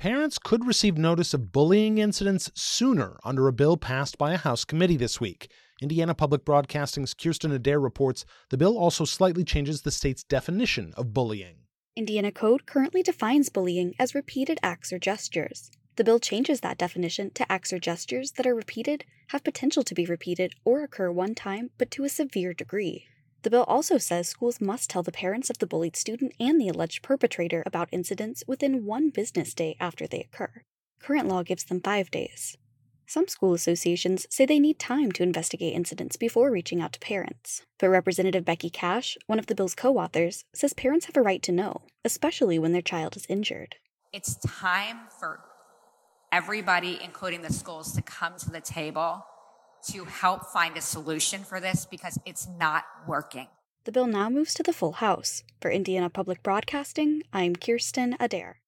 Parents could receive notice of bullying incidents sooner under a bill passed by a House committee this week. Indiana Public Broadcasting's Kirsten Adair reports the bill also slightly changes the state's definition of bullying. Indiana Code currently defines bullying as repeated acts or gestures. The bill changes that definition to acts or gestures that are repeated, have potential to be repeated, or occur one time, but to a severe degree. The bill also says schools must tell the parents of the bullied student and the alleged perpetrator about incidents within 1 business day after they occur. Current law gives them 5 days. Some school associations say they need time to investigate incidents before reaching out to parents. But Representative Becky Cash, one of the bill's co-authors, says parents have a right to know, especially when their child is injured. It's time for everybody, including the schools, to come to the table to help find a solution for this because it's not working. The bill now moves to the full House. For Indiana Public Broadcasting, I'm Kirsten Adair.